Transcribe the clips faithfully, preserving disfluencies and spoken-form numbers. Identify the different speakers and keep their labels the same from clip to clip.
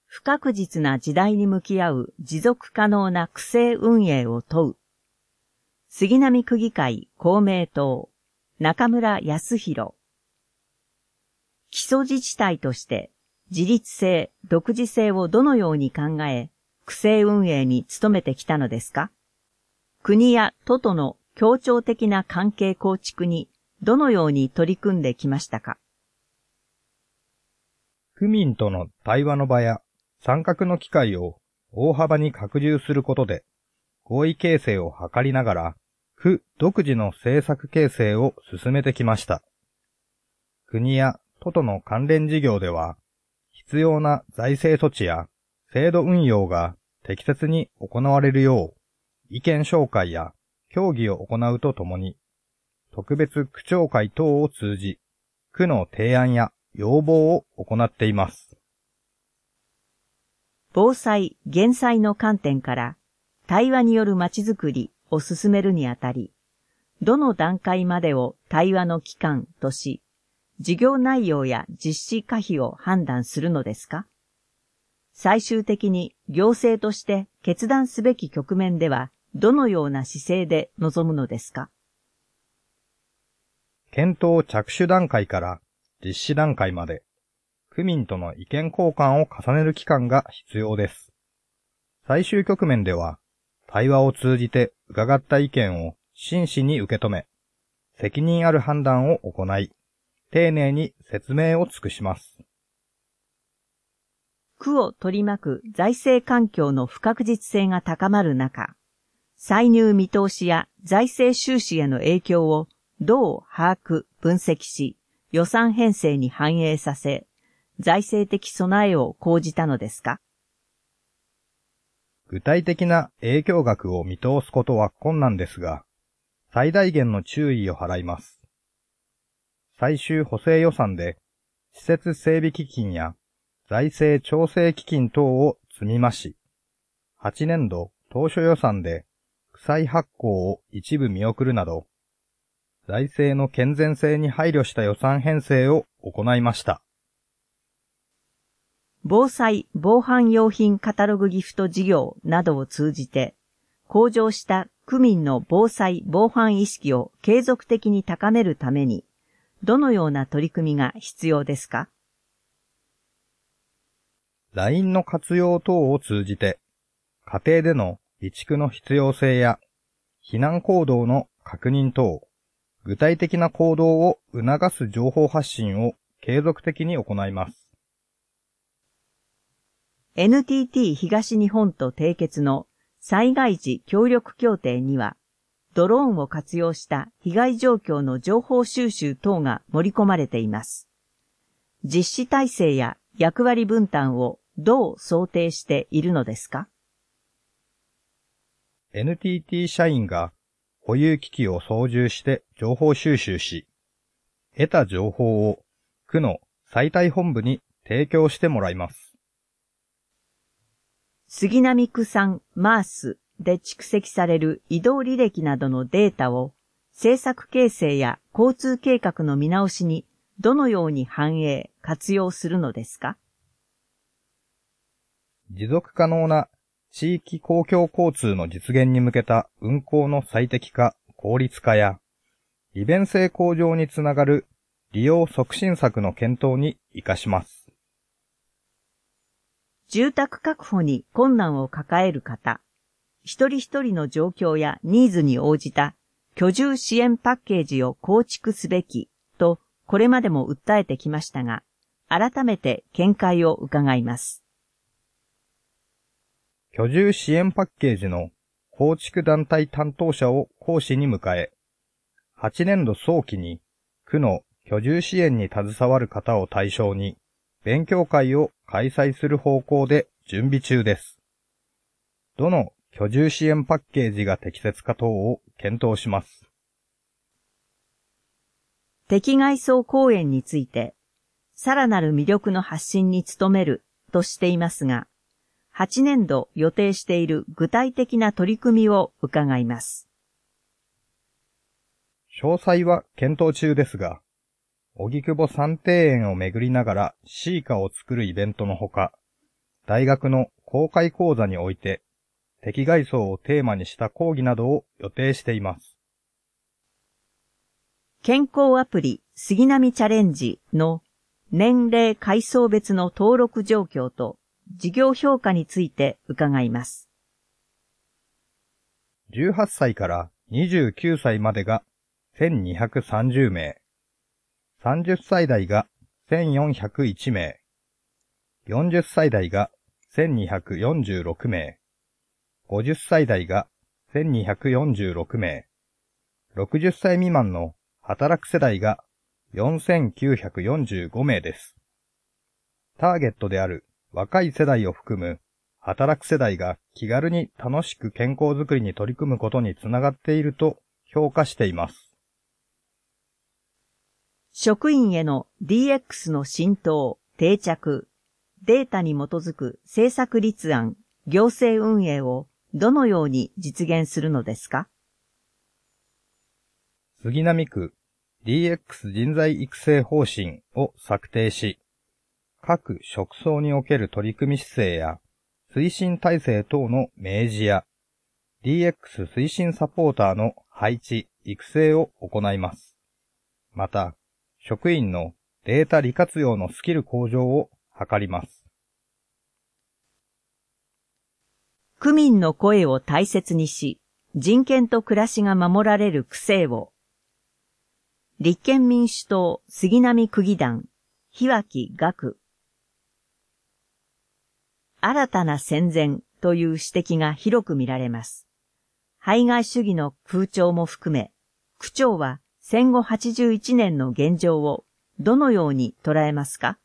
Speaker 1: 不確実な時代に向き合う持続可能な区政運営を問う。杉並区議会公明党、中村康弘。基礎自治体として自立性、独自性をどのように考え、区政運営に努めてきたのですか？国や都との協調的な関係構築にどのように取り組んできましたか？
Speaker 2: 区民との対話の場や参画の機会を大幅に拡充することで、合意形成を図りながら、区独自の政策形成を進めてきました。国や都との関連事業では、必要な財政措置や制度運用が適切に行われるよう、意見紹介や協議を行うとともに、特別区長会等を通じ、区の提案や要望を行っています。
Speaker 1: 防災・減災の観点から、対話によるまちづくりを進めるにあたり、どの段階までを対話の期間とし、事業内容や実施可否を判断するのですか？最終的に行政として決断すべき局面では、どのような姿勢で臨むのですか？
Speaker 2: 検討着手段階から実施段階まで、区民との意見交換を重ねる期間が必要です。最終局面では、対話を通じて伺った意見を真摯に受け止め、責任ある判断を行い、丁寧に説明を尽くします。
Speaker 1: 区を取り巻く財政環境の不確実性が高まる中、歳入見通しや財政収支への影響をどう把握、分析し、予算編成に反映させ、財政的備えを講じたのですか？
Speaker 2: 具体的な影響額を見通すことは困難ですが、最大限の注意を払います。最終補正予算で、施設整備基金や財政調整基金等を積み増し、はちねんど当初予算で負債発行を一部見送るなど、財政の健全性に配慮した予算編成を行いました。
Speaker 1: 防災・防犯用品カタログギフト事業などを通じて、向上した区民の防災・防犯意識を継続的に高めるために、どのような取り組みが必要ですか？
Speaker 2: ライン の活用等を通じて、家庭での備蓄の必要性や、避難行動の確認等、具体的な行動を促す情報発信を継続的に行います。
Speaker 1: エヌティーティー 東日本と締結の災害時協力協定には、ドローンを活用した被害状況の情報収集等が盛り込まれています。実施体制や役割分担をどう想定しているのですか？
Speaker 2: エヌティーティー 社員が保有機器を操縦して情報収集し、得た情報を区の災害本部に提供してもらいます。
Speaker 1: 杉並区産マースで蓄積される移動履歴などのデータを政策形成や交通計画の見直しにどのように反映、活用するのですか？
Speaker 2: 持続可能な地域公共交通の実現に向けた運行の最適化、効率化や、利便性向上につながる利用促進策の検討に生かします。
Speaker 1: 住宅確保に困難を抱える方、一人一人の状況やニーズに応じた居住支援パッケージを構築すべきとこれまでも訴えてきましたが、改めて見解を伺います。
Speaker 2: 居住支援パッケージの構築団体担当者を講師に迎え、はちねんど早期に区の居住支援に携わる方を対象に勉強会を開催する方向で準備中です。どの居住支援パッケージが適切か等を検討します。
Speaker 1: 適外装公園について、さらなる魅力の発信に努めるとしていますが、はちねんど予定している具体的な取り組みを伺います。
Speaker 2: 詳細は検討中ですが、荻窪三庭園を巡りながらシーカを作るイベントのほか、 大学の公開講座において、適概層をテーマにした講義などを予定しています。
Speaker 1: 健康アプリ杉並チャレンジの年齢階層別の登録状況と事業評価について伺います。
Speaker 2: じゅうはっさいからにじゅうきゅうさいまでがせんにひゃくさんじゅうめい、さんじゅっさい代がせんよんひゃくいちめい、よんじゅっさい代がせんにひゃくよんじゅうろくめい、ごじゅっさい代がせんにひゃくよんじゅうろくめい、ろくじゅっさい未満の働く世代がよんせんきゅうひゃくよんじゅうごめいです。ターゲットである若い世代を含む働く世代が気軽に楽しく健康づくりに取り組むことにつながっていると評価しています。
Speaker 1: 職員への ディーエックス の浸透、定着、データに基づく政策立案、行政運営をどのように実現するのですか？
Speaker 2: 杉並区 ディーエックス 人材育成方針を策定し、各職層における取り組み姿勢や推進体制等の明示や ディーエックス 推進サポーターの配置、育成を行います。また、職員のデータ利活用のスキル向上を図ります。
Speaker 1: 区民の声を大切にし、人権と暮らしが守られる区政を。立憲民主党杉並区議団、日脇岳。新たな戦前という指摘が広く見られます。排外主義の風潮も含め、区長は戦後はちじゅういちねんの現状をどのように捉えますか？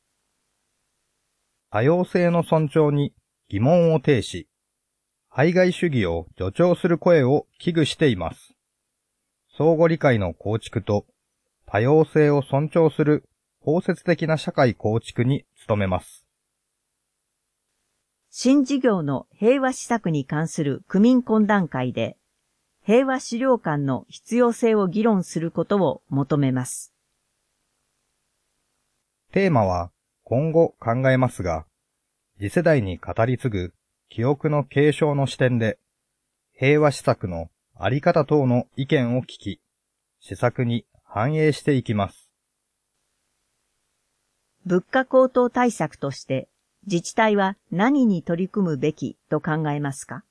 Speaker 2: 多様性の尊重に疑問を呈し、排外主義を助長する声を危惧しています。相互理解の構築と多様性を尊重する包摂的な社会構築に努めます。
Speaker 1: 新事業の平和施策に関する区民懇談会で、平和資料館の必要性を議論することを求めます。
Speaker 2: テーマは今後考えますが、次世代に語り継ぐ記憶の継承の視点で、平和施策のあり方等の意見を聞き、施策に反映していきます。
Speaker 1: 物価高騰対策として自治体は何に取り組むべきと考えますか？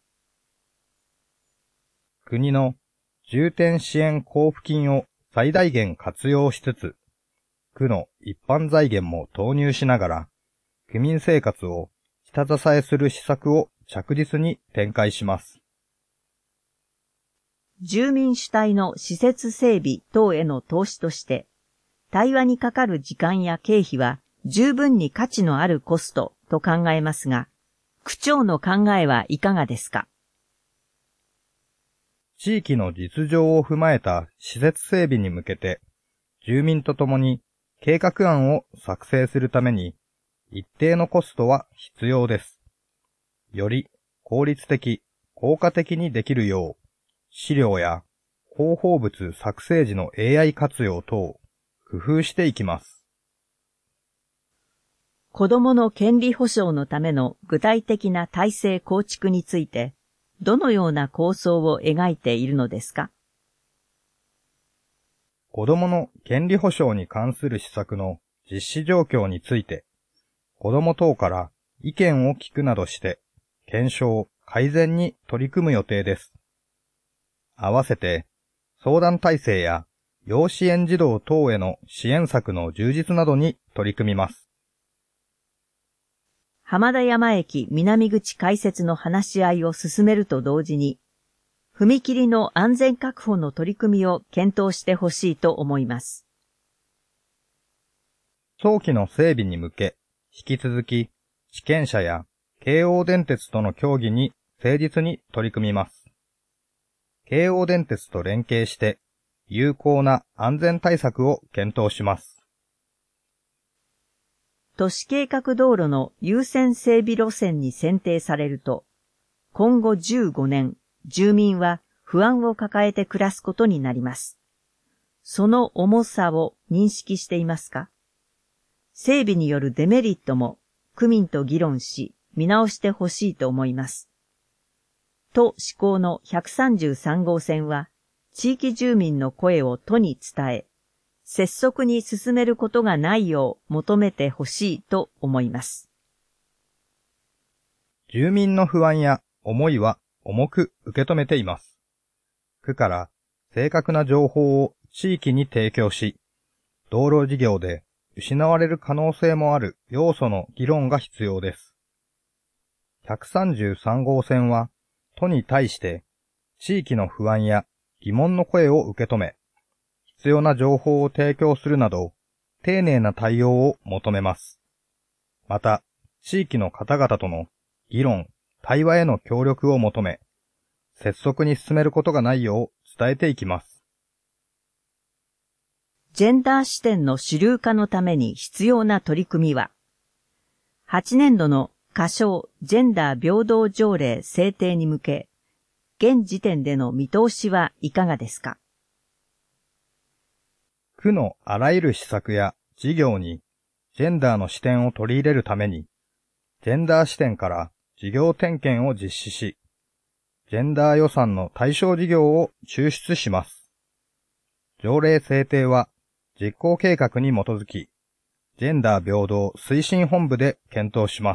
Speaker 2: 国の重点支援交付金を最大限活用しつつ、区の一般財源も投入しながら、区民生活を下支えする施策を着実に展開します。
Speaker 1: 住民主体の施設整備等への投資として、対話にかかる時間や経費は十分に価値のあるコストと考えますが、区長の考えはいかがですか？
Speaker 2: 地域の実情を踏まえた施設整備に向けて、住民と共に計画案を作成するために、一定のコストは必要です。より効率的、効果的にできるよう、資料や広報物作成時の エーアイ 活用等を工夫していきます。
Speaker 1: 子どもの権利保障のための具体的な体制構築について、どのような構想を描いているのですか？
Speaker 2: 子どもの権利保障に関する施策の実施状況について、子ども等から意見を聞くなどして、検証、改善に取り組む予定です。合わせて、相談体制や要支援児童等への支援策の充実などに取り組みます。
Speaker 1: 浜田山駅南口開設の話し合いを進めると同時に、踏切の安全確保の取り組みを検討してほしいと思います。
Speaker 2: 早期の整備に向け、引き続き、地権者や京王電鉄との協議に誠実に取り組みます。京王電鉄と連携して、有効な安全対策を検討します。
Speaker 1: 都市計画道路の優先整備路線に選定されると、今後じゅうごねん、住民は不安を抱えて暮らすことになります。その重さを認識していますか？整備によるデメリットも区民と議論し、 見直してほしいと思います。都施行のひゃくさんじゅうさん号線は、地域住民の声を都に伝え、拙速に進めることがないよう求めてほしいと思います。
Speaker 2: 住民の不安や思いは重く受け止めています。区から正確な情報を地域に提供し、道路事業で失われる可能性もある要素の議論が必要です。ひゃくさんじゅうさん号線は都に対して地域の不安や疑問の声を受け止め、必要な情報を提供するなど、丁寧な対応を求めます。また、地域の方々との議論、対話への協力を求め、拙速に進めることがないよう伝えていきます。
Speaker 1: ジェンダー視点の主流化のために必要な取り組みは、はちねんどの仮称ジェンダー平等条例制定に向け、現時点での見通しはいかがですか？
Speaker 2: 区のあらゆる施策や事業にジェンダーの視点を取り入れるために、ジェンダー視点から事業点検を実施し、ジェンダー予算の対象事業を抽出します。条例制定は実行計画に基づき、ジェンダー平等推進本部で検討します。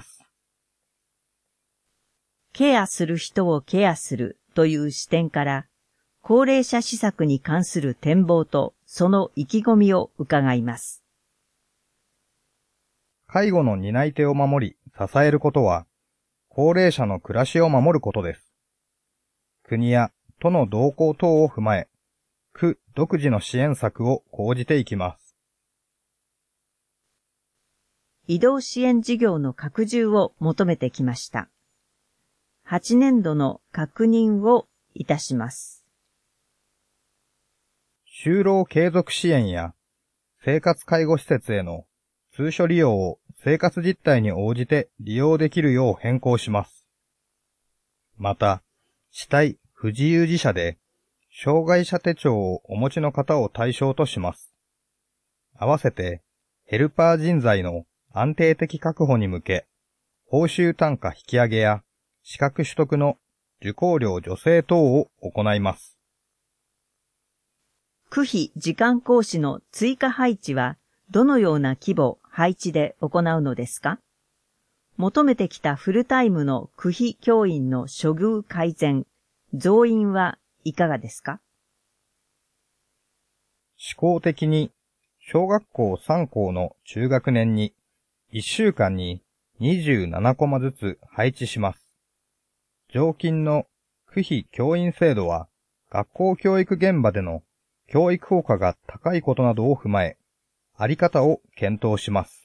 Speaker 1: ケアする人をケアするという視点から、高齢者施策に関する展望とその意気込みを伺います。
Speaker 2: 介護の担い手を守り、支えることは、高齢者の暮らしを守ることです。国や都の動向等を踏まえ、区独自の支援策を講じていきます。
Speaker 1: 移動支援事業の拡充を求めてきました。はちねんどの確認をいたします。
Speaker 2: 就労継続支援や生活介護施設への通所利用を生活実態に応じて利用できるよう変更します。また、肢体不自由児者で障害者手帳をお持ちの方を対象とします。合わせて、ヘルパー人材の安定的確保に向け、報酬単価引き上げや資格取得の受講料助成等を行います。
Speaker 1: 区費時間講師の追加配置はどのような規模、配置で行うのですか？求めてきたフルタイムの区費教員の処遇改善、増員はいかがですか？
Speaker 2: 試行的に小学校さん校の中学年にいっしゅうかんににじゅうななコマずつ配置します。常勤の区費教員制度は学校教育現場での教育効果が高いことなどを踏まえ、あり方を検討します。